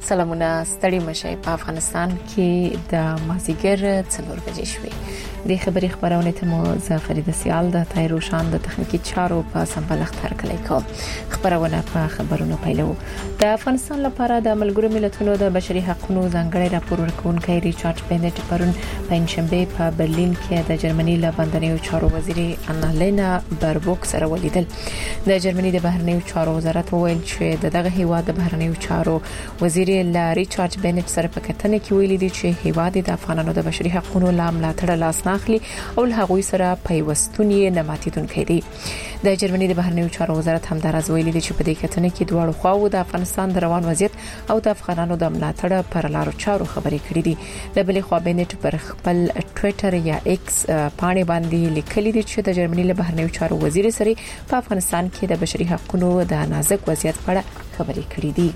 سلامونه ستړي مشي په افغانستان کې د مازیګر 4 بجې شوې د خبري خبرونه ته مو زه فرید سیال د تایروشان د تخنیکی چارو په سمبلښت هرکلی کوم خبرونه په خبرونو پیلو د افغانستان لپاره د ملګرو ملتونو د بشري حقوقو ځانګړي راپور ورکونکي ریچارډ بنټ پرون پنځشنبه په برلین کې د جرمني له بندنیو چارو وزیر انالینا بربوک سره ولیدل د جرمني د بهرنیو چارو وزارت وویل چې دغه هیواد د بهرنیو چارو وزیر ریچارډ بنټ سره په کتنه کې ویلي دي چې هیواد د افغانانو د بشري حقوقو ملاتړ لاس ناخلي او له هغوی سره پیوستونی نه ماتیدونکي دي د جرمني د بهرنیو چارو وزارت هم دراز ویلي دي چې په دې کتنه کې دواړو خواو د افغانستان د روان وضعیت او د افغانانو د ملاتړ پر لارو چارو خبرې کړې دي د بلې خوا بنټ پر خپل ټوئیټر یا ایکس باندې باندې لیکلي دي چې د جرمني له بهرنیو چارو وزیر سره په افغانستان کې د بشري حقوقو د نازک وضعیت په اړه خبرې کړې دي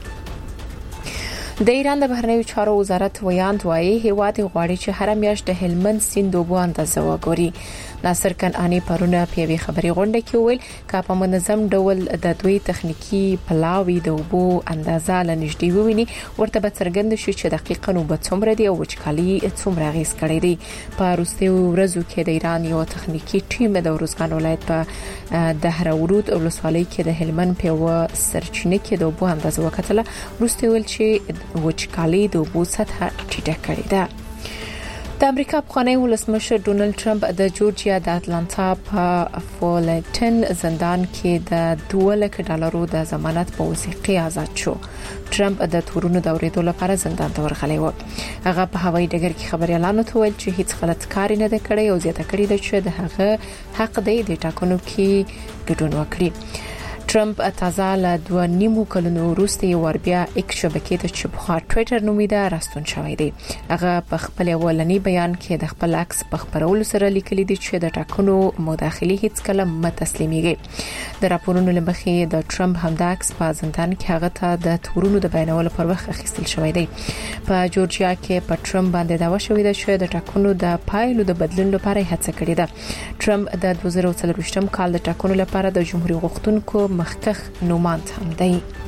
د ایران د بهرنیو چارو وزارت ویاند وايي هیواد غواړي چې هر میاشت د هلمند سیند اوبو اندازه وګوري ناصر کنعانی پرونه په وی خبري غونډه کې ویل چې په منظم ډول د دوی تخنیکی پلاوی د اوبو اندازه لنږدې وویني ورته به څرګند شي چې دقیقاً اوبه څومره دي او وچکالي څومره غیس کړي دي په وروستي ورځو کې د ایران یو تخنیکی ټیم د روزګان ولایت په دهراورود ولسوالۍ کې د هلمند په سرچینه کې د اوبو اندازه وکړه وروستي ویل چې وچکالي د اوبو سطح ټیټه کړې ده د امریکا پخوانی ولسمشر ډونالد ټرمپ د جورجیا د اتلانتا په فولټن زندان کې د $200 د ضمانت په وثیقه آزاد شو ټرمپ د تورونو د اورېدو لپاره زندان ته ورغلی و هغه په هوایي ډګر کې خبريالانو ته ویل چې هیڅ غلط کار نه دی کړی او زیاته کړی دی چې د هغه حق دی د ټاکنو کې ګډون وکړي ټرمپ تازه له 2.5 کلونو وروسته یو بیا ایکس شبکې ته چې په ټوئیټر نومیده راستون شوی دی هغه په خپل اولنی بیان کې د خپل عکس په خبرولو سره لیکلي دي چې د ټاکنو مداخلي هیڅ کله متسلیميږي د راپورونو لمخې د ټرمپ همدا عکس په زندان کې هغه ته د تورونو د بیانولو پر وخت اخیستل شوی دی په جورجیا کې په ټرمپ باندې داوا شوې ده چې د ټاکنو د پایلو د بدلون لپاره هڅه کړې ده ټرمپ د 2024 کال د ټاکنو لپاره د جمهوریت غوښتونکو مخکخ نوماند هم دی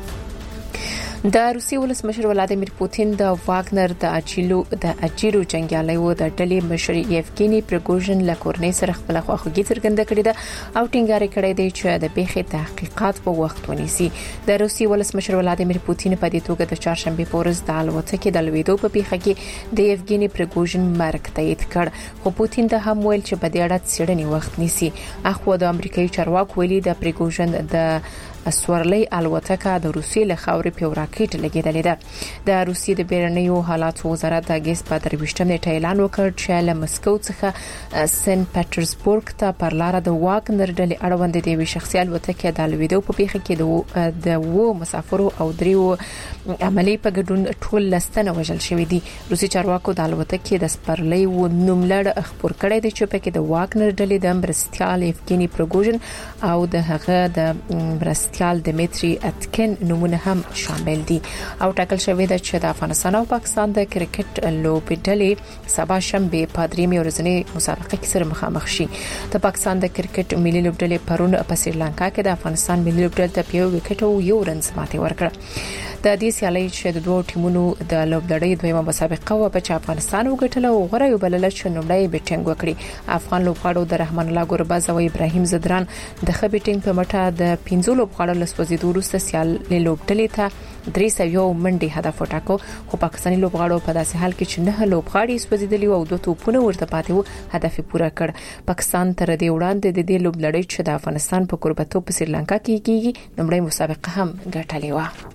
د روسي ولسمشر ولادیمیر پوتین د واګنر د اجیرو جنگیالیو د ډلې مشر یفګینی پریګوژن له کورنۍ سره خپل خواخوږي څرګنده کړې ده او ټینګار کړی دی چې د بیخي تحقیقات په وخت ونیسي د روسي ولسمشر ولادیمیر پوتین په دې توګه د چهارشنبه په ورځ د الوتکې د لویدو په پیښه کې د یفګینی پریګوژن مرګ تایید کړ خو پوتین د هم ویل چې په دې اړه څېړنې وخت نیسي اخو د امریکایي چارواکو ویلي د پریګوژن د سورلۍ الوتکه د روسي له خاورې په راکټ لګیدلې ده د روسي د بیرنیو حالاتو وزارت د اگست په 23 نیټه اعلان وکړ چې له مسکو څخه سن پټرزبورګ ته پر لار د واګنر ډلې اړوند د وی شخصي الوتکه د لویدو په پیښه کې د وو مسافرو او دریو عملی په ګډون ټول لستنه وژل شوې دي روسي چارواکو د الوتکې د سپرلۍ و نوملړ خبر کړی دی چې په کې د واګنر ډلې د برستیال یفګینی پریګوژن او د هغه د برستیال دمیتری اتکن نمونه هم شامل دي او ټاکل شوی دی چې د افغانستان او پاکستان د کرکټ لوبې ډلې سبا شنبه په درېمې ورځنۍ مسابقه کې سره مخامخ شي د پاکستان د کرکټ ملي لوبډلې پرون په سریلانکا کې د افغانستان ملي لوبډلې ته په وکټ او یو رنز ماتې ورکړه د دې سیالۍ چې د دوه ټیمونو د لوبډلې دویمه مسابقه و په افغانستان وګټله او غره یو بلل چې نومړی بیټینګ وکړي افغان لوبغاړو د رحمان الله ګورباز او ابراهیم زدران د خبي ټینګ په مټه د 15 لوبغاړو لسوځیدو وروسته سیالۍ لوبډلې ته 300 منډي هدف وټاکو خو پاکستاني لوبغاړو په داسې حال کې چې نه لوبغاړي سوځیدلی او دوه توپونه ورته پاتې وو هدف پوره کړ پاکستان تر دې وړاندې د دې لوبلړۍ چې د افغانستان په کوربتو په سریلانکا کې کیږي نومړی مسابقه هم ګټلې و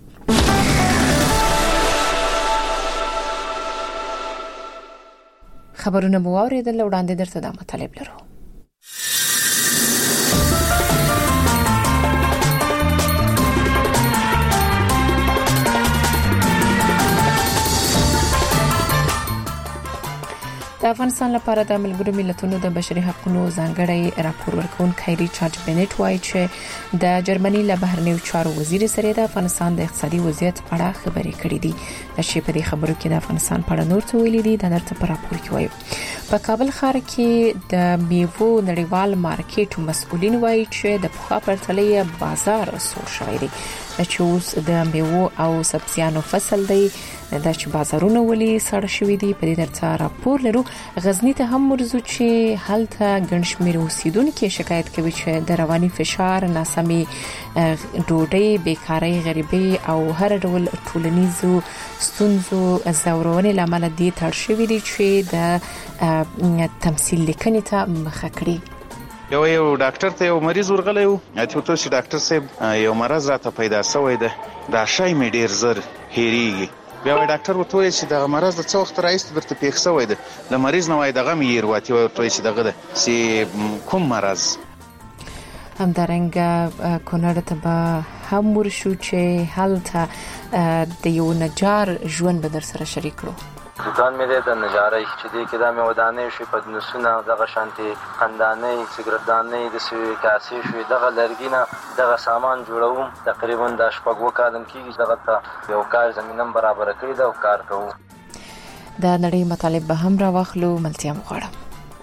خبرونه مو اوریدل وړاندې درته د مطالب لرو د افغانستان لپاره د ملګرو ملتونو د بشري حقوقو ځانګړي راپور ورکونکي ریچارډ بنټ وایي چې د جرمني له بهرنیو چارو وزیر سره د افغانستان د اقتصادي وضعیت په اړه خبرې کړې دي چې په دې خبرو کې د افغانستان په اړه نور څه ویلي دي د نړۍ په راپور کې وایي په کابل ښار کې د میوو نړیوال مارکیټ مسؤلین وایي چې د پخوا پرتلې بازار سور شوی دی چې اوس د میوو او سبزیانو فصل دی د چې بازارونه ولي سړ شوي دي. په دې ترڅ راپور لرو غزنی ته هم ورزو چې هلته ګڼشمیر اوسیدونکو شکایت کوي چې د رواني فشار، ناسمي ډوډۍ، بیکاری، غریبي او هر ډول ټولنیزو ستونزو زورونې لامل دي تړ شوي دي چې د تمثيل لیکنې ته مخه کړي. یو ډاکټر ته یو مریض ورغلی و، اته ته چې ډاکټر صاحب یو مرز راته پیدا شوی دی، دا شای مې ډیر زر هېریږي. بیا وای ډاکټر ورته وایي چې دغه مرز د څه وخت راهیسې درته پېښ شوی دی. د مریض نه وایي دغه مې هېر واتې، ورته وایي چې دغه ده چې کوم مرز. همدارنګه کونړ ته به هم ورشو چې هلته د یو نجار ژوند به در سره شریک کړو. دکان مې د نجارۍ چې دې کې دا مې ودانې شوې، پدنسونه، دغه شانتي خندانۍ، سګرټدانۍ، د سوي کاسې شوې، دغه لرګینه دغه سامان جوړوم. تقریبا د شپږ کالم کېږي دغه ته یو کار زمینم برابر کړی دا کار کوم. د نړۍ مطالب به هم راوخلو، ملتیا مغواړم.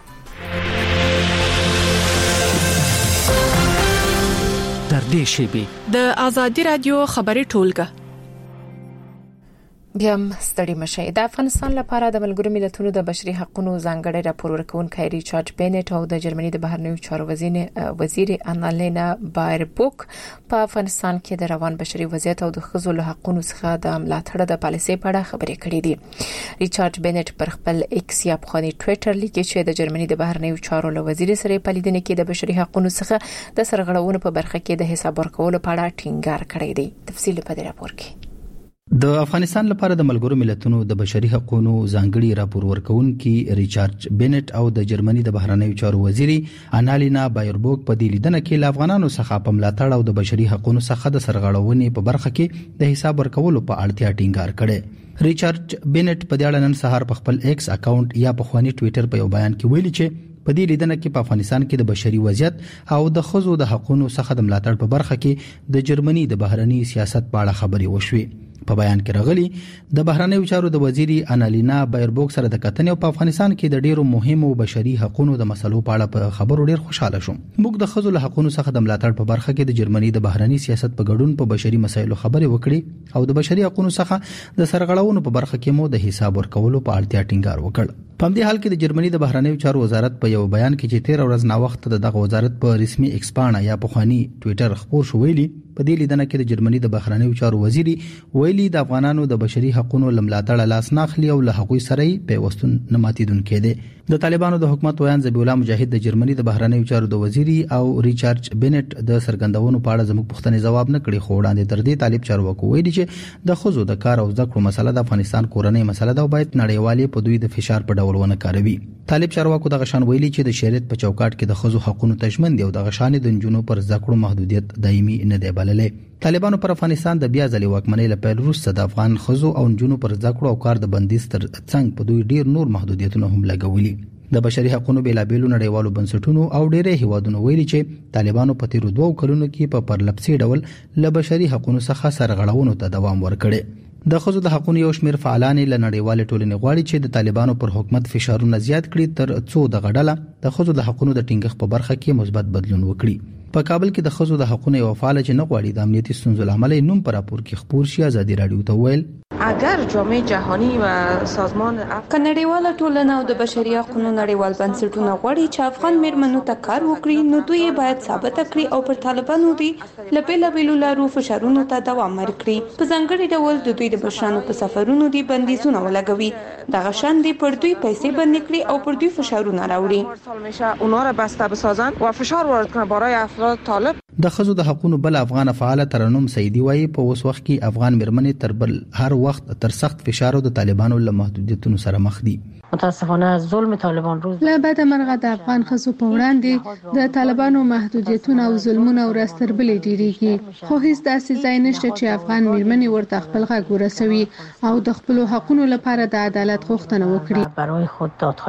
در دې شیبي د آزادي رادیو خبري ټولګه بیا ستړي مشه. د افغانستان لپاره د ملګرو ملتونو د بشري حقوقو ځانګړي راپور ورکونکي ریچارډ بینټ او د جرمني د بهرنیو چارو وزیر انالینا بایربوک په افغانستان کې د روان بشري وضعیت او د ښځو له حقوقو څخه د ملاتړ د پالیسۍ په اړه خبرې کړې دي. ریچارډ بینټ پر خپل ایکس یا پخوانی ټوئیټر لیکي چې د جرمني د بهرنیو چارو له وزیر سره په لیدنه کې د بشري حقوقو څخه د سرغړونو په برخه کې د حساب ورکولو په اړه ټینګار کړی دی. تفصیل په دې راپور کې. د افغانستان لپاره د ملګرو ملتونو د بشري حقوقو ځانګړي راپور ورکونکي ریچارډ بینټ او د جرمني د بهرنیو چارو وزیر انالینا بایربوک په دې لیدنه کې ل افغانانو څخه په ملاتړ او د بشري حقوقو څخه د سرغړونې په برخه کې د حساب ورکولو په اړتیا ټینګار کړي. ریچارډ بینټ په دې اړه نن سهار په خپل ایکس اکاونټ یا په خواني ټوئیټر په یو بیان کې ویلي چې په دې لیدنه کې په افغانستان کې د بشري وضعیت او د ښځو د حقوقو څخه د ملاتړ په برخه کې د جرمني د بهرنی سیاست په اړه خبرې وشوې. په بیان کې راغلي د بهرنیو چارو د وزیر انالینا بایربوک سره د کتنې په افغانستان کې د ډیرو مهمو بشري حقوقو د مسلو په اړه په خبرو ډیر خوشاله شوم. موږ د ښځو له حقوقو څخه د ملاتړ په برخه کې د جرمني د بهرنی سیاست په ګډون په بشري مسایلو خبرې وکړې او د بشري حقوقو څخه د سرغړونو په برخه کې مو د حساب ورکولو په اړتیا ټینګار وکړ. په دې حال کې د جرمني د بهرنیو چارو وزارت په یو بیان کې چې 13 ورځې نا وخت دغه وزارت په رسمي ایکسپانا یا په خواني ټوئیټر خبر شو ویلي په دې لیدنه کې د جرمني د بهرنیو چارو وزیر ویلي د افغانانو د بشري حقوقو لملاتړ لاس ناخلي او له حقوقي سره پیوستون نه ماتیدونکې دي. د طالبانو د حکومت ویان ذبیح الله مجاهد د جرمني د بهرنیو چارو د وزیر او ریچارډ بینټ د سرګندونو په اړه زموږ پوښتنې جواب نه کړي، خو وړاندې تر دې طالب چارواکو ویلي چې د ښځو د کار او زده کړو مسله د افغانستان کورنۍ مسله ده او باید نړیوالې په دوی د فشار په ډول ونه کاروي. طالب چارواکو دغه شان ویلي چې د شریعت په چوکاټ کې د ښځو حقوقو تضمین دی او دغه شان د نجونو پر زده کړو محدودیت دایمي نه دی بللې. طالبانو پر افغانستان د بیا ځلې واکمنۍ لپاره وروسته د افغان ښځو او نجونو پر زده کړو او کار د بندیز تر څنګ په دوی ډیر نور محدودیتونه هم لګولي. د بشري حقوقو بیلابېلو نړیوالو بنسټونو او ډېرې هیوادونو ویلي چې طالبانو په تیرو 2 کلونو کې په پرلپسې ډول له بشري حقوقو څخه سرغړونو ته دوام ورکړي. د ښځو د حقوقو یو شمېر فعالان له نړیوال ټولنې غواړي چې د طالبانو پر حکومت فشارونه زیات کړي تر څو د غډله د ښځو د حقوقو د ټینګښت په برخه کې مثبت بدلون وکړي. په کابل کې د ښځو د حقوقو یو فعال چې نه غواړي د امنیتي ستونزو لامل نوم پر راپور کې خبر شي آزادي رادیو ته ویل اگر جامعه جهانی و سازمان نړیواله ټولنه او د بشري حقوقو نړیوال بنسټونه غواړي چې افغان میرمنو ته کار وکړي، نو دوی باید ثابت کړي او پر طالبانو دي لبیل لارو فشارونو ته دوام ورکړي. په ځانګړي ډول د دوی د بشرانو په سفرونو دي بندیزونه ولګوي، دغه شان دي پر دوی پیسې بند کړي او پر دوی فشارونه راوړي. اونا را بسته بسازن و فشار وارد کنن برای افراد طالب. د ښځو د حقوقو بل افغان فعال ترنم سیدی وایي په اوس وخت کې افغان میرمنې تر بل هر وخت تر سخت فشار او د طالبانو له محدودیتونو سره مخ دي. متاسفانه ظلم طالبان روز له بعد مرغه د افغان ښځو په وړاندې د طالبانو محدودیتونه او ظلمونه ورستر بلې ډیریږي، خو هیڅ داسې ځای نشته چې افغان میرمنې ورته خپل غږ ورسوي او د خپل حقوقو لپاره د عدالت غوښتنه وکړي. برای خود دادخواهی کنند.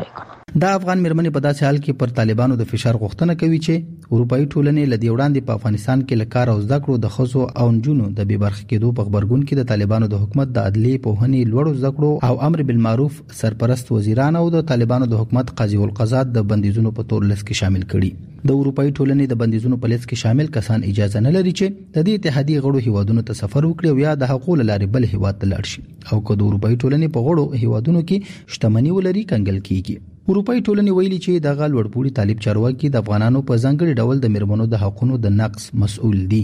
د افغان مرمنې په داسې حال کې پر طالبانو د فشار غوښتنه کوي چې اروپאי ټولنې لدی وړاندې په افغانستان کې لکار او زده کړو د خزو او نجونو د بې برخې کېدو په خبرګون کې د طالبانو د حکومت د عدلي پوهنې لوړو زده کړو او امر بالمعروف سرپرست وزیران او د طالبانو د حکومت قاضي القضات د بندیزونو په تور لیست کې شامل کړي. د اروپאי ټولنې د بندیزونو په لیست کې شامل کسان اجازه نه لري چې د دې اتحادیې غړو هیوادونو ته سفر وکړي او یا د حقوق لارې بل هیواد ته لاړ شي او که د اروپאי ټولنې په غړو هیوادونو کې شتمنۍ ولري کنګل کیږي. اروپאי ټولنې ویلي چې د غلوړپوړي طالب چارواکي د افغانانو په ځانګړي ډول د مرمنو د حقوقو د نقض مسؤل دي.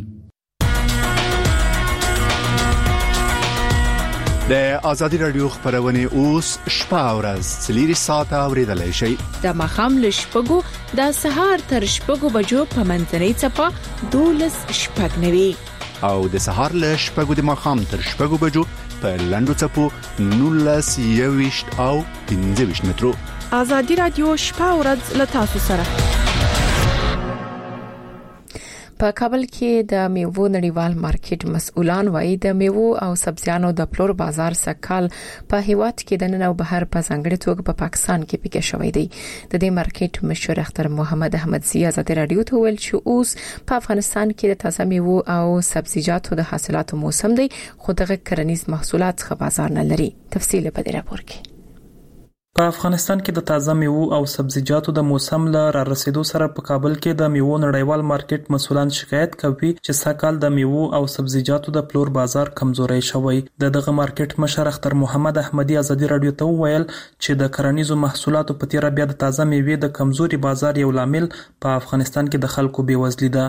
د ازادي رادیو خبرونه اوس شپه او ورځ 4 ساعته اوریدلای شئ. د مخام له شپږو د سهار تر شپږو بجو په منځنۍ چپه 12 شپږ نوي او د سهار له شپږو د مخام تر شپږو بجو په لندو چپو 19 او 15 مترو. ازادي رادیو شپه او ورځ له تاسو سره. په کابل کې د میوو نړیوال مارکیټ مسؤلان وایي د میوو او سبزیانو د پلور بازار سکهال په هیواد کې د نن او بهر په ځانګړي توګه په پاکستان کې پیښ شوی دی. د دې مارکیټ مشر اختر محمد احمدزي ازادي رادیو ته ویل چې اوس په افغانستان کې د تازه میوو او سبزیجاتو د حاصلاتو موسم دی خو دغه کرنیز محصولات ښه بازار نه لري. تفصیل په دې راپور کې. په افغانستان کې د تازه میوو او سبزیجاتو د موسم له را رسیدو سره په کابل کې د میوو نړیوال مارکیټ مسؤلان شکایت کوي چې سږکال د میوو او سبزیجاتو د پلور بازار کمزوري شوی. دغه مارکیټ مشر اختر محمد احمدي ازادي رادیو ته وویل چې د کرنیزو محصولاتو په تیر بیا د تازه میوې د کمزوري بازار یو لامل په افغانستان کې د خلکو بیوزلي ده.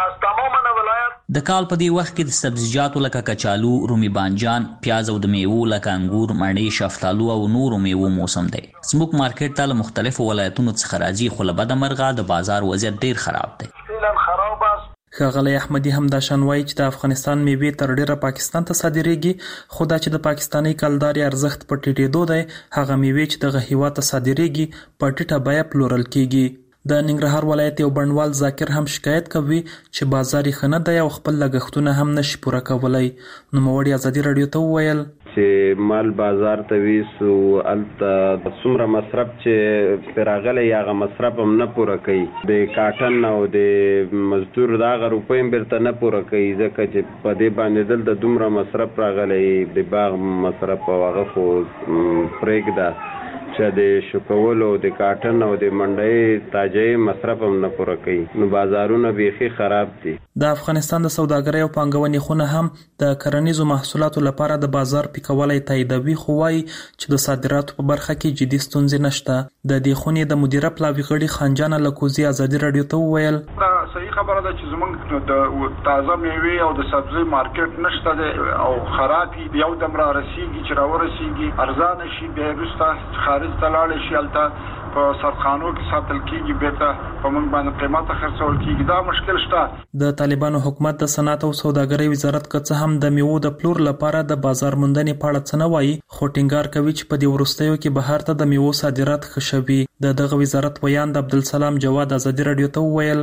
د کال په دې وخت کې د سبزیجاتو لکه کچالو، رومي بانجان، پیاز او د میوو لکه انګور، مڼې، شفتالو او نورو میوو موسم دی. زموږ مارکیټ ته له مختلفو ولایتونو څخه راځي خو له بده مرغه د بازار وضعیت ډیر خراب دی. ښاغلی احمدي هم دا شان وایي چې د افغانستان میوې تر ډیره پاکستان ته صادریږي خو دا چې د پاکستاني کلداري ارزښت په ټیټېدو دی هغه میوې چې دغه هیواد ته صادریږي په ټیټه بیه پلورل کیږي. د ننګرهار ولایت یو بڼوال ذاکر هم شکایت کوي چې بازار یې ښه نه دی او خپل لګښتونه هم نشي پوره کولی. نوموړي ازادي رادیو ته وویل چې مال بازار ته ویسو الته څومره مصرف چې پراغله یاغه مصرف هم نه پوره کوي. د کاټن او د مزدور دا غروپې هم برته نه پوره کوي ځکه چې په دې باندې دل د دومره مصرف راغلی د باغ مصرف او هغه خو پرېږده چې د شکولو د کاټن او د منډۍ تاجې مصرف هم نه پوره کوي. نو بازارونه بیخي خراب دي. د افغانستان د سوداګرۍ او پانګونې خونه هم د کرنیزو محصولاتو لپاره د بازار پیکولای تاییدوي خو وایي چې د صادراتو په برخه کې جدي ستونزې نشته. د دې خونې د مدیره پلاوي غړي خانجان لکوزي ازادي رادیو ته وویل صحیح خبره ده چې زمونږ د تازه میوې او د سبزی مارکیټ نشته دی او خراب دي. یو دم را رسیږي چې را ورسیږي ارزان شي به وروسته خارج ته لاړ شي البته په سرخانو کې ساتل کیږي بیرته په موږ باندې قیمته خرڅول کیږي. دا مشکل شته. د طالبانو حکومت د صنعت او سوداګرۍ وزارت که هم د میوو د پلور لپاره د بازار موندنې په اړه څه نه وایي خو ټینګار کوي چې په دې وروستیو کې بهر ته د میوو صادرات ښه شوي. دغه وزارت ویاند عبدالسلام جواد ازادي رادیو ته وویل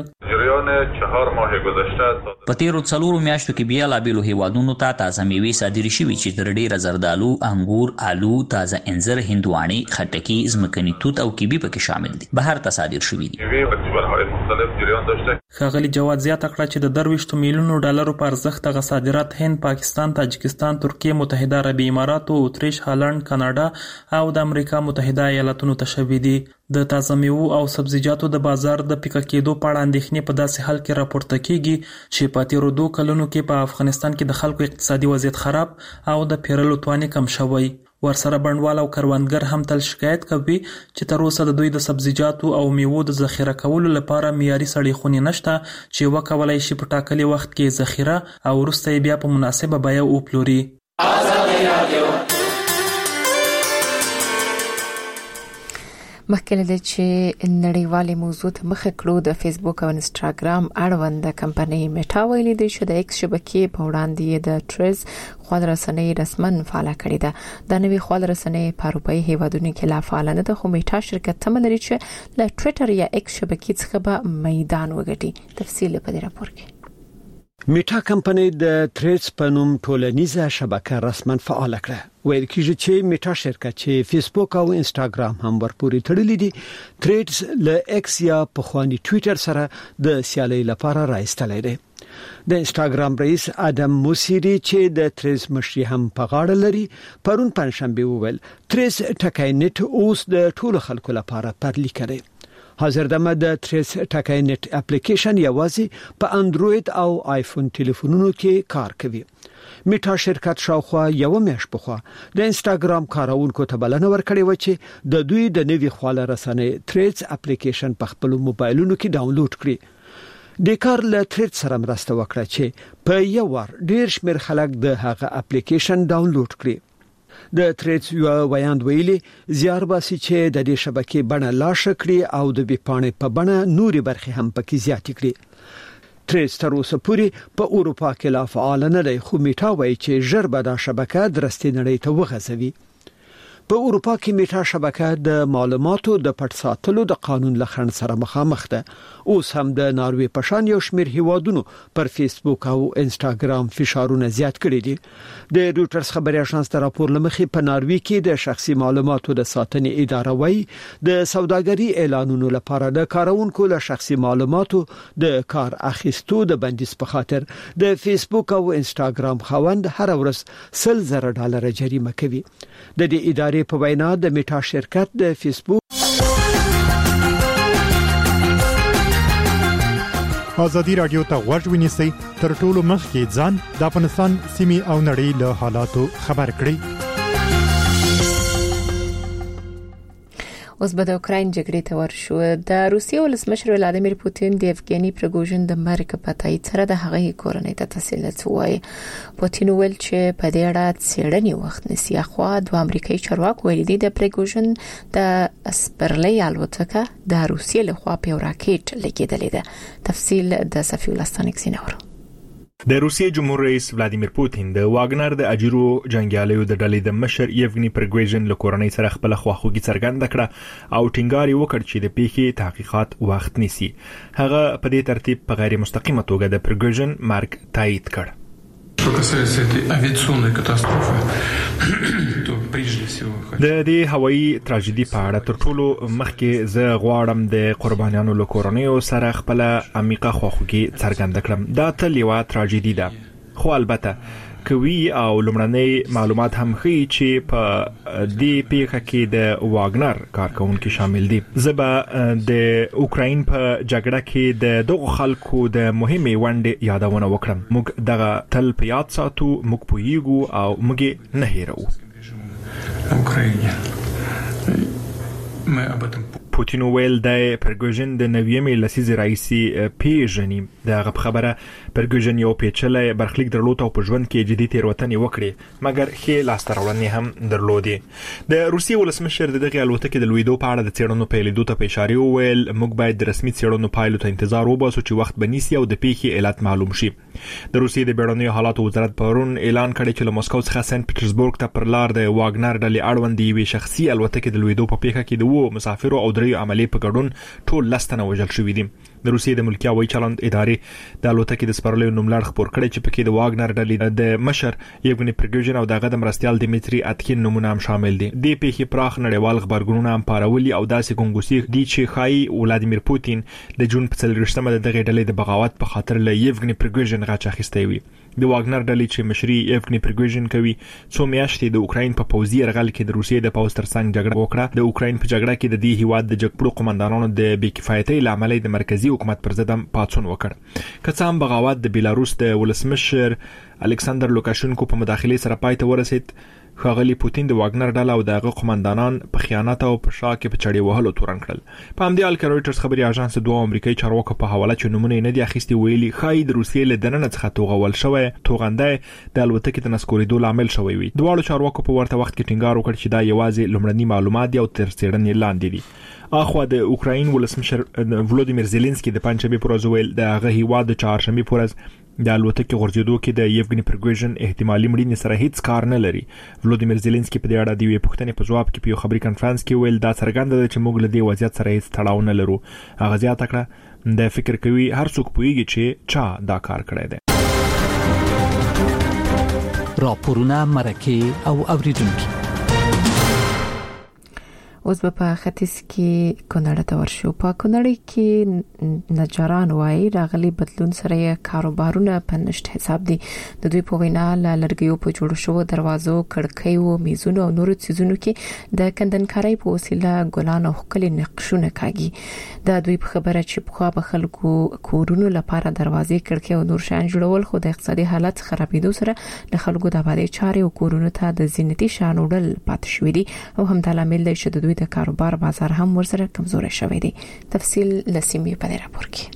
په تیرو 4 میاشتو کې بیا لا بیلو هیوادونو ته تازه میوې صادرې شوي چې تر ډیره زردالو، انګور، آلو، تازه انځر، هندواڼې، خټکي، ځمکني توت او کیبي پکې شامل دي. بهر ته صادر شوي دي. ښاغلي جواد زیاته کړه چې د 23 میلیونو ډالرو په ارزښت دغه صادرات هند، پاکستان، تاجکستان، ترکیه، متحده عربي اماراتو، اتریش، هالند، کاناډا او د امریکا متحده ایالاتونو ته شوي دي. د تازه میوو او سبزیجاتو د بازار د پیکه کېدو په اړه اندېښنې په داسې حال کې راپورته کیږي چې په تیرو 2 کلونو کې په افغانستان کې د خلکو اقتصادي وضعیت خراب او د پیرلو توان کم شوی. ورسره بڼوال او کروندګر هم تل شکایت کوي چې تر اوسه د دوی د سبزیجاتو او میوو د ذخیره کولو لپاره معیاري سړې خونې نشته چې وکولای شي په ټاکلي وخت کې ذخیره او وروسته بیا په مناسبه بیه وپلوري. مخکې له چې نړیوالې موضوع ته مخه کړو د فیسبوک او انستګرام اړوند کمپنۍ میټا ویلي دی چې د ایکس شبکې په وړاندې د ټریز خپل رسنۍ رسمن فعال کړی ده. د نوې خپل رسنۍ په اروپאי هیوادونو کې لا فعال نه ده خو میټا شرکت تم لري چې له ټوئیټر یا ایکس شبکې څخه به میدان وګټي. تفصیل په دې راپور کې. میټا کمپنۍ د تریډز په نوم ټولنیزه شبکه رسماً فعال کړه. ویل کېږي چې میټا شرکت چې فیسبوک او انستګرام هم ورپورې تړلې دي تریډز له ایکس یا پخوانی ټوئیټر سره د سیالۍ لپاره راایستلې ده. د انستګرام رئیس ادم موسیری چې د تریډز مشري هم په غاړه لري پرون پنځشنبه وویل تریډز ټکای نت اوس د ټولو خلکو لپاره پرلی کړي. حاضر دمه د تریس ټکای نت اپلیکیشن یوازې په انډراید او آیفون ټلیفونونو کې کار کوي. میټا شرکت شاوخوا یو میاشت پخوا د انستګرام کارونکو ته بلنه ورکړې و چې د دوی د نوي خواله رسنۍ تریس اپلیکیشن په خپل موبایلونو کې ډاونلوډ کړي. د کار له تریس سره مرسته وکړه چې په یو وار ډیر شمیر خلک د هغه اپلیکیشن ډاونلوډ کړي. د تریډز یو ویاند ویلي زیار باسي چې د دې شبکې بڼه لا شکړي او د بیپانې په بڼه نوري برخې هم پکې زیات کړي. تریډز تر اوسه پورې په اروپا کې لا فعال نه دی خو میټا وایي چې ژر به دا شبکه درستې نړۍ ته وغځوي. په اروپا کې میټا شبکه د معلوماتو د پټ ساتلو د قانون لخن سره مخامخ ده. اوس هم د ناروې په شان یو شمیر هیوادونو پر فیسبوک او انستګرام فشارونه زیات کړي دي. د رويټرز خبري اژانس تر راپور لمخې په ناروې کې د شخصي معلوماتو د ساتنې اداره وایي د سوداګري اعلانونو لپاره د کارونکو له شخصي معلوماتو د کار اخیستو د بندیز په خاطر د فیسبوک او انستګرام خاوند هر ورځ $100,000 جریمه کوي. د دې ادارې په وینا د میټا شرکت د فیسبوک ازادي رادیو ته غوږ ونیسئ تر ټولو مخکې ځان د افغانستان سیمې او نړۍ له حالاتو خبر کړئ. اوس به د اوکراین جګړې ته ورشو. د روسیې ولسمشر ولادیمیر پوتین د یفګنی پریګوژن د مرګ په تایید سره د هغه کورنۍ ته تسلیت وایي. پوتین ویل چې په دې اړه څېړنې وخت نسی اخوا د امریکایي چارواکو ویلي دي د پریګوژن د اسپرلی الوتکه د روسیې لخوا په راکټ لګیدلې ده. تفصیل د صفی ولستانک سینور. د روسیې جمهور رئیس ولادیمیر پوتین د واګنر د اجیرو جنگیالیو د ډلې د مشر یفګنی پریګوژن له کورنۍ سره خپل خواخوږي څرګنده کړه او ټینګار وکړ چې د پیښې تحقیقات وخت نیسي. هغه په دې ترتیب په غیر مستقیمه توګه د پریګوژن مرګ تایید کړ. Что касается этой авиационной катастрофы, то прежде всего د دې هوایي تراژیدي په اړه تر ټولو مخکې زه غواړم د قربانیانو له کورنیو سره خپل عمیقه خواخوږي څرګنده کړم. دا تل یو تراژیدي ده خو البته کوي او لمړنۍ معلومات هم ښیي چې په دې پیښه کې د واګنر کارکونکو شامل دي. زبا د اوکراین په جګړه کې د دغه خلکو د مهمه ونډې یادونه وکړم. موږ دغه تل په یاد ساتو، موږ پوهیږو او موږ نه هیرو. پوتین ویل د پرګوژن د نویمې لسیزې رئیسي پیژني. دغه خبره پرګوژن یو پیچلې برخلیک درلود او په ژوند کې جدي تیروتنې وکړي مګر ښه لاستهراوړنې هم درلودي. د روسیې ولسمشر دغه الوتکې د لویدو په اړه د څېړنو پیلېدو ته اشاره وویل موږ باید د رسمي څېړنو پایلو ته انتظار وباسو چې وخت بنیسي او د پیښې علت معلوم شي. د روسیې د بیړنیو حالاتو وزارت پرون اعلان کړی چې له مسکو څخه سنت پیټرزبورګ ته پر لار د واګنر ډلې اړوند یوې شخصي الوتکې د لویدو په پیښه کې د مسافرو او عملی په ګډون ټول لستنه وژل شوې دي. د روسیې د ملکي هوایي چلند ادارې د الوتکې د سپرلیو نوملړ خبر کړی چې پکې د واګنر ډلې د مشر یفګنی پریګوژن او دغه د مرستيال دمیټری اتکین نمونه هم شامل دي. د پیښې پراخ نړیوال خبرګونونه هم پارولي او داسې ګونګوسي دي چې خای ولادیمیر پوتین د جون په 30مه دغه ډلې د بغاوت په خاطر له یفګنی پریګوژن غاچ اخیسته وي. د واګنر ډلې چې مشري یفګنی پریګوژن کوي څو میاشتې د اوکراین په پوځي یرغل کې د روسیې د پوځ ترڅنګ جګړه وکړه. د اوکراین په جګړه کې د دې هیواد د جګپړو قومندانانو د بیکفایتۍ لامل د مرکزی حکومت پر ضد پاڅون وکړ. کڅام بغاوت د بیلاروس د ولسمشر الکساندر لوکاشنکو په مداخله سره پای ته ورسید. خاغلی پوتین د واګنر ډله او دغه قومندانان په خیانت او په شا کې په چړې وهلو تورن کړل. په همدې حال کې رويټرز خبري اژانس دوه امریکایي چارواکو په حواله چې نمونه نه دي اخیستي ویلي خای د روسیې له دننه څخه توغول شوی توغنده د الوتکې د نسکوریدو لامل شوی وي. دواړو چارواکو په ورته وخت کې ټینګار وکړ چې دا یوازې لومړني معلومات دي او تر څېړنې لاندې دي. اخوا د اوکراین ولسمشر ولودیمیر زيلنسکي د پنځمې پر ورځ ویل د هغه هیواد د چهارشنبه پر ورځ د الوتکې غورځېدو کې د یفګنی پریګوژن احتمالي مړینې سره هیڅ کار نه لري. ولودیمیر زيلنسکي په دې اړه د یوې پوښتنې په جواب کې په یو خبري کانفرنس کې ویل دا څرګنده ده چې موږ له دې وضعیت سره هیڅ تړاو نه لرو. هغه زیاته کړه د فکر کوي هر څوک پوهیږي چې چا دا کار کړی دی. راپورونه مرکه او اوریدونکو. اوس په ختیځ کې کونړ ته ورشو. په کونړ کې نجاران وايي راغلي بدلون سره کاروبارونه په نشټ حساب دي. د دوی په وینا لړګیو په جوړ شو دروازو، کړکیو، میزونو او نورو څیزونو کې د کندنکارۍ په وسیله ګلان او خلک نقشونه کاږي. د دوی په خبره چې په خوا خلکو کورونو لپاره دروازې، کړکۍ او نور شیان جوړول خو د اقتصادي حالت خرابېدو سره د خلکو د آبادی چارې او کورونو ته د زینتي شان وړل پاتې شوې دي او هم د لامل دی چې د دوی د کاروبار بازار هم ورسره کمزوري شوی دی. تفصیل لسیمې په راپور کې.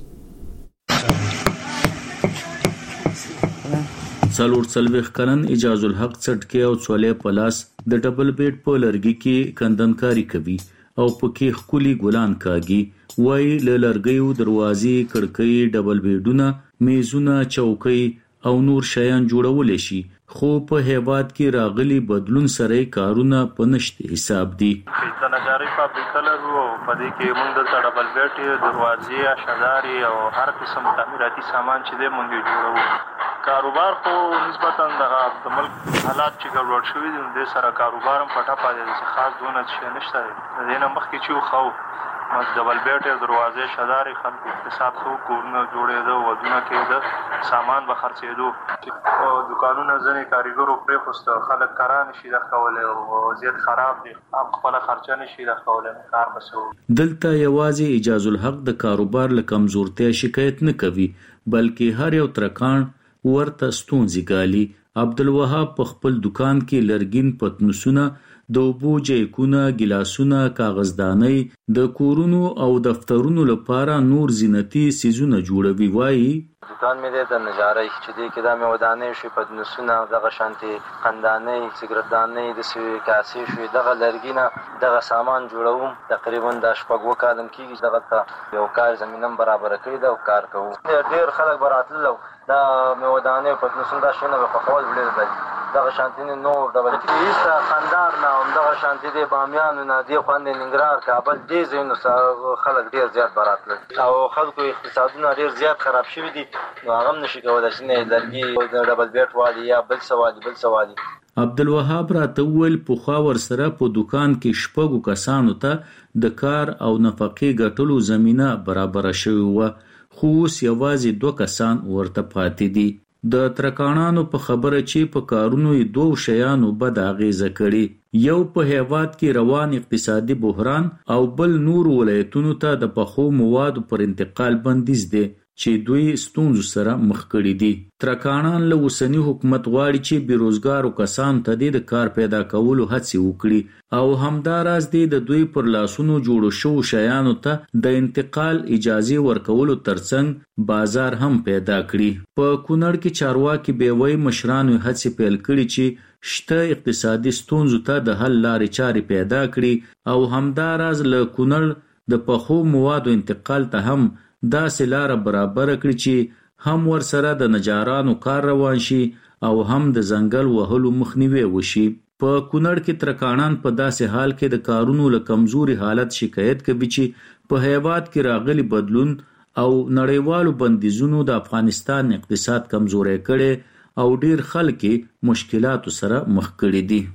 څلور څلويخ کلن اجازه الحق څټکي او څولې پلاس د ډبل بیډ په لرګي کې کندنکاری کوي او پکې خولي ګلان کاږي. وای له لرګیو دروازې، کړکۍ، ډبل بیډونه، میزونه، چوکۍ او نور شیان جوړول شي، خو په هیواد کې راغلي بدلون سره کارونه په نشت حساب دي. د نجاري فابریکه لرو په دې کې موږ د ډبل بیډ، دروازې، اشداري او هر قسم تعمیراتي سامان چې د موږ جوړو. کاروبار خو نسبتا د ملک حالات چې ګډوډ شوي دي، د سره کاروبار هم پټه پاتې دي، خاص دونه څه نشته. د دې نه مخکې چې خو ډبل بیډ، دروازې، شداري خلک اقتصاد خو کورونه جوړېدو، ودونه کېده، سامان به خرڅېدو او دکانونه ځنې کاریګرو پرې خوسته، خلک کاران شي د کولای او وضعیت خراب دي، خپل خرچه نشي د کولای، کار بسو. دلته یوازې اجازه الحق د کاروبار له کمزورتیا شکایت نه کوي، بلکې هر یو ترکان ورته ستونزې ګالي. عبدالوهاب په خپل دکان کې لرګین پتنوسونه، د اوبو جیکونه، ګلاسونه، کاغذدانۍ، د کورونو او دفترونو لپاره نور زینتي سیزونه جوړوي. وایي دکان مې د نجارۍ چې دی کې دا مې ودانې شي، پتنوسونه، دغه شانتي قندانۍ، سیګریټدانۍ، د سوي کاسې شوي، دغه لرګینه دغه سامان جوړوم. تقریبا د شپږ کالم کېږي دغه ته یو کار زمینم برابر کړی دا کار کوم. ډېر خلک براتلو دا مې ودانې پتنوسونه دا شنه په خپل ډېر دی. دغه شانتي نور ډول کیسه خندار نه هم دغه شانتي د بامیان نه دی خوند ننګرهار کابل دې زینو خلک ډیر زیات براتل او خلکو اقتصادونه ډیر زیات خراب شوي دي، نو هغه نشي کولای چې نه لرګي د ډبل بیټ والی یا بل سوالي. عبدالوهاب راته وویل پخوا ورسره په دکان کې شپږو کسانو ته د کار او نفقې ګټلو زمینه برابره شوې وه، خو اوس یوازې 2 کسان ورته پاتې دي. د ترکانانو په خبره چې په کارونو یې 2 شیانو بد اغیزه کړي، یو په هیواد کې روان اقتصادي بحران او بل نور ولایتونو ته د پخو موادو پر انتقال بندیز دی چې دوی ستونزو سره مخ کړي دي. ترکانان له اوسنی حکومت غواړي چې بیروزګارو کسانو ته د کار پیدا کولو هڅې وکړي او همداراز د دوی پر لاسونو جوړو شو شیانو ته د انتقال اجازه ورکولو ترڅنګ بازار هم پیدا کړي. په کونړ کې چارواکي بیوي مشرانو هڅې پیل کړي چې شته اقتصادي ستونزو ته د حل لارې چارې پیدا کړي او همداراز له کونړ د پخو موادو انتقال ته هم داسې لاره برابر کړي چې هم ور سره د نجارانو کار روان شي او هم د ځنګل وهلو مخنیوي وشي. په کونړ کې ترکانان په داسې حال کې د کارونو له کمزوري حالت شکایت کوي چې په هیواد کې راغلي بدلون او نړیوالو بندیزونو د افغانستان اقتصاد کمزوري کړي او ډیر خلک مشکلاتو سره مخ کړي دي.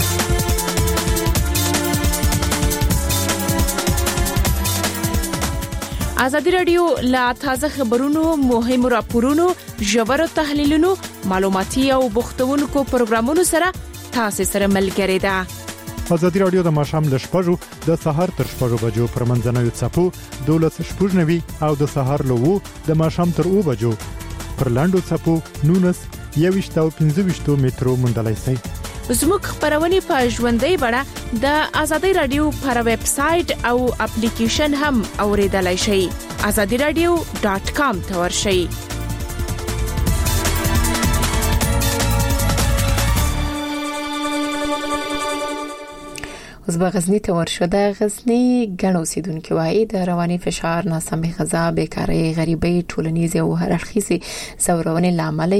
ازادي رادیو لا تازه خبرونو، مهمو راپورونو، ژورو تحلیلونو، معلوماتي او بوختونکو پروګرامونو سره تاسو سره ملګری ده. ازادي رادیو د ماښام ل 6:00 د سهار تر 6:00 بجو پر منځنوي څپو 12:90 او د سهار له 2 د ماښام تر 2 بجو پر لاندو څپو 19 او 15 مترو مندلای سي. زموږ خبرونه په ژوندۍ بڼه د ازادي رادیو پر ویب سټ او اپلیکیشن هم اوریدلای شئ. azadiradio.com ته ورشئ. اوس به غزنی ته ورشو. د غزنی ګڼ اوسیدونکو وايي د رواني فشار، ناسمه غذا، بیکاری، غریبۍ، ټولنیز او هررخیزي زورونې لامل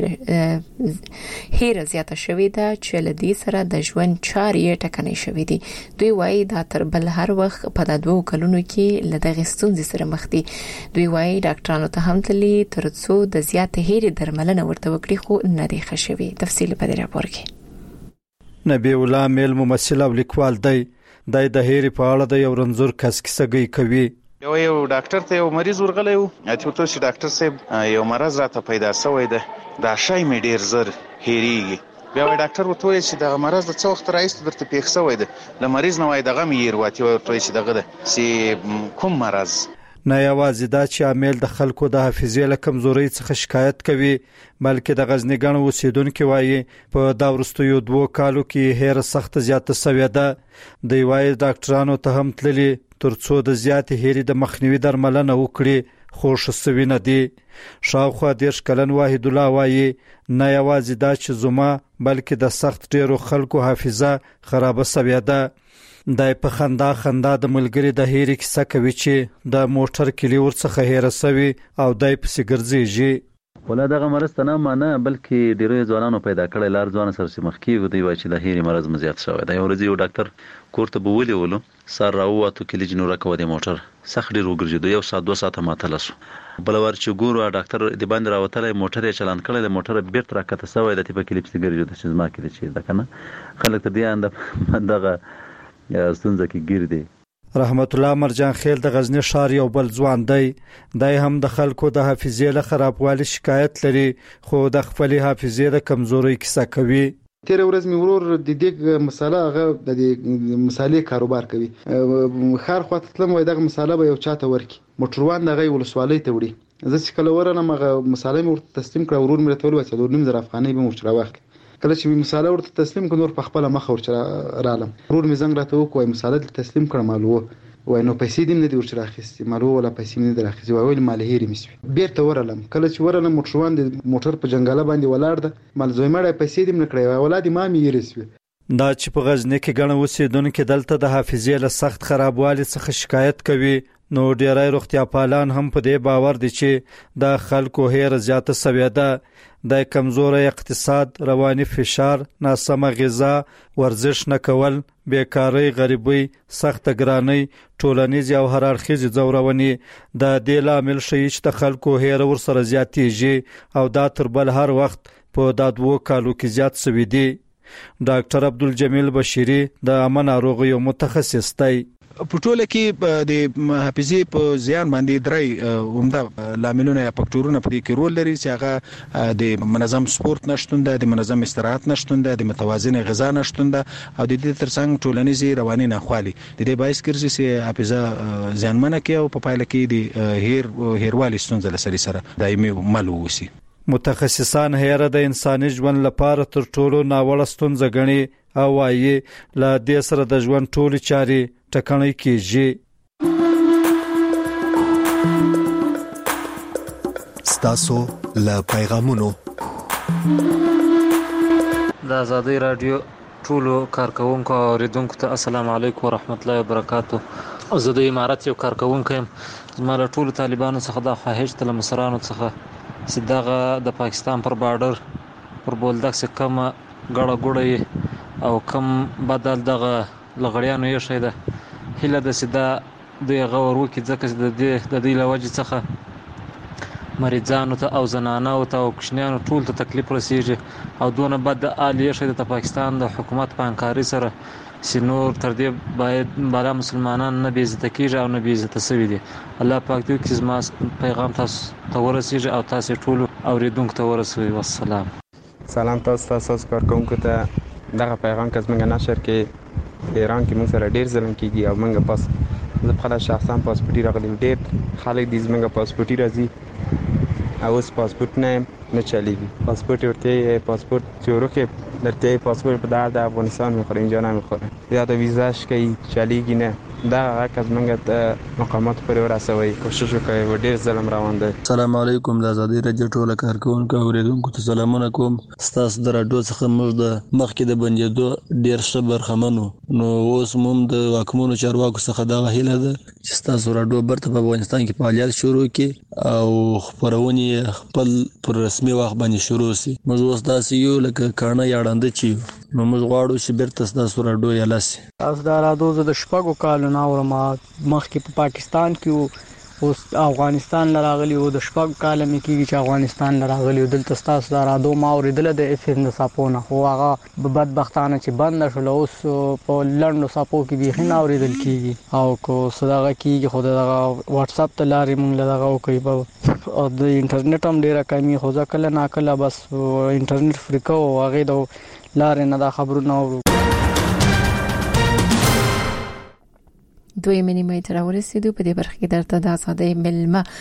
هیر زیاته شوې ده چې لدی سره د ژوند چارې ټکنۍ شوې دي. دوی وايي دا تر بل هر وخت په دغه کلونو کې لدغه ستونزې سره مخ دي. دوی وايي ډاکټرانو ته هم تللي ترڅو د زیات هیر درملنه ورته وکړي خو نه دی ښه شوی. تفصیل په دې راپور کې. نبی الله میل ممثل او لیکوال دی د هیر په اړه د یو رنځور کس کیسه کوي. یو ډاکټر ته یو مریض ورغلی و، اته وته چې ډاکټر صاحب یو مرز راته پیدا شوی ده، دا شای مې ډیر زر هېریږي. بیا وای ډاکټر وته چې دا مرز د څو وخت راځي درته پیښ شوی ده، ل مریض نه وای دغه مې یې ورته وای چې دغه ده چې کوم مرز. نه یوازې دا چې عامل د خلکو د حافظې له کمزورۍ څخه شکایت کوي، بلکې د غزنی ګڼ اوسیدونکو وایي په دا وروستیو 2 کالو کې هیر سخت زیاته شوې ده. دی وایي ډاکټرانو ته هم تللي ترڅو د زیات هیر د مخنیوي درملنه وکړي خو شسوي نه دي. شاوخوا 10 کلن واحد الله وایي نه یوازې دا چې زما بلکې د سخت ډیرو خلکو حافظه خرابه شوې ده. دای په خندا د ملګری د هیر کیسه کوي چې د موټر کلی ورڅخه هیر سوي او دای په سیګرځيږي. ولا دغه مرض ته نه مانه بلکې ډیرو ځوانانو پیدا کړی لار ځوان سره چې مخکې ودی وای چې د هیر مرض مزیات شوی دی. ورځي یو ډاکټر کوړه بوولې ولو سر راوته کلی جنور کوي د موټر سخت ډیر وګرځیدو، 1 ساعت 2 ساعت ماته لسو. بل ور چې ګورو ډاکټر د باندې راوتلې موټر یې چلان کړل، موټر بیرته راکته سوی د تیپه کلی سیګرځي چې زما کې چې دا کنه خلک ته دی اند دغه ستونزه کې ګیر دی. رحمت الله مرجان خیل د غزنی ښار یو بل ځوان دی. دای هم د خلکو د حافظې له خرابوالي شکایت لري خو د خپل حافظې د کمزورۍ کیسه کوي. تیر ورځ می ورور د دې مساله هغه د مسالې کاروبار کوي. خار خواته تلم وای دغه مساله به یو چاته ورکی موټروان دغه ولسوالۍ ته وړي. زه چې کله ورنم هغه مساله مې ورته تسلیم کړ، ورور مې ته ویل چې 2.5 افغانۍ به مشترا واخلي. کله چې مساله ورته تسلیم کړ نور په خپل مخ ورچره رالم، ورور مې زنګ راته وکوي مساله تسلیم کړم مالو وای نو پیسې دې نه دی ورچره اخیستې، مالو ولا پیسې نه دی اخیستې، وای مال هېری مې سوي. بیرته ورالم، کله چې ورالم موټروان د موټر په جنگاله باندې ولاړ ده، مال زوی مړ پیسې دې نه کړې، اولاد ما مې هېری سوي. دا چې په غزنی کې ګڼ اوسیدونکو دلته د حافظې له سخت خرابوالي څخه شکایت کوي، نو ډیری روغتیا پالان هم په دې باور دي چې د خلکو هیر زیاته شوې ده. د کمزوري اقتصاد، رواني فشار، ناسمه غذا، ورزش نه کول، بیکاری، غریبۍ، سخت ګرانۍ، ټولنیز او هررخیزي ځورونې د دې لامل شي چې د خلکو هیر ورسره زیاتېږي او دا تر بل هر وخت په 2 کالو کې زیات شوی دی. ډاکټر عبدالجمیل بشیری د عامه ناروغیو متخصص دی. په ټوله کې د حافظې په زیان باندې درې عمده لاملونه یا فاکټورونه په دې کې رول لري چې هغه د منظم سپورت نشټون ده، د منظم استراحت نشټون ده، د متوازن غذا نشټون ده او د دې ترڅنګ ټولنیزي رواني ناخوالي د دې باعث ګرځي چې حافظه زیانمنه کوي او په پایله کې د هیروالي ستونزې سره دایمي مل ووسی. متخصصان هیر د انساني ژوند لپاره تر ټولو ناوړه ستونزه ګڼي او وايي له دې سره د ژوند ټولې چارې ټکنۍ کیږي. ستاسو له پیغامونو د آزادۍ رادیو ټولو کارکونکو او اوریدونکو ته السلام علیکم ورحمت الله وبرکاتو. زه د امارات یو کارکونکو یم. زما له ټولو طالبانو څخه د خواهش تل مصرانو څخه چې دغه د پاکستان پر بارډر پر بولدک څخه کم ګړه ګړې او کم بدل دغه لغړیانو یې شي ده هله د سدا د غور وکي ځکه د دې لوجه څخه مریضانو ته او زنانو ته او کشنیانو ټول ته تکلیف رسیږي او دونه بد عالیه شي د پاکستان د حکومت په انکاري سره سينور تر دې باید بالا مسلمانان نه بیزت کیږي او نه بیزت سوي دي. الله پاک دې چې زما پیغام تاسو ته ورسیږي او تاسو ټول اوریدونکو ته ورسوي. والسلام. سلام تاسو کارکونکو ته دغه پیغام که زمونږ نشر کې ایران کې موږ سره ډیر ظلم کیږي او موږ پاس زه خپل شخصا پاسپورت راغلم، ډیر خلک دې زمونږ پاسپورت راځي او اوس پاسپورت نه چلیږي. پاسپورت ورته پاسپورت چورو کې درته پاسپورت په د افغانستان میخوره اینجا نمیخوره یا د ویزاش کوي چالیږي نه دا حق از منګه مقامات پورې ورسوي کوشش وکړي و ډیر ظلم روان دی. السلام علیکم د ازادي رادیو ټول کارکونکو اوریدونکو ته سلامونه کوم. تاسو د رادیو څخه موږ د مخکې د بنجېدو ډیر ښه برخمنو نو اوس موږ د واکمنو چارواکو څخه دا هیله ده چې تاسو رادیو برته په افغانستان کې فعالیت شروع کړي او خبرونه خپل پر رسمي وخت باندې شروع شي. موږ اوس داسې یو لکه کانه یاړنده چی نو موږ غواړو چې بیرته تاسو رادیو یالاسي. تاسو دا رادیو د شپږو کالو اورم مخکې په پاکستان کې اوس افغانستان لراغلی او د شپږ کال مې کېږي چې افغانستان لراغلی او دلته تاسو دا رادیو ما اوریدل د اف ام صاحبونه خو هغه بدبختانه چې بند شول اوس په لندو صاحبو کې به نه اوریدل کېږي او کو صداغه کېږي خو دا واتس اپ ته لارې مونږ لږه کوي او د انټرنیټ هم ډیره کمی خو ځکه نه کله بس انټرنیټ فریکو هغه د لارې نه دا خبرونه اورو. دوی منی مې تر ورسېدو په دې برخه کې درته د آزادۍ ملمه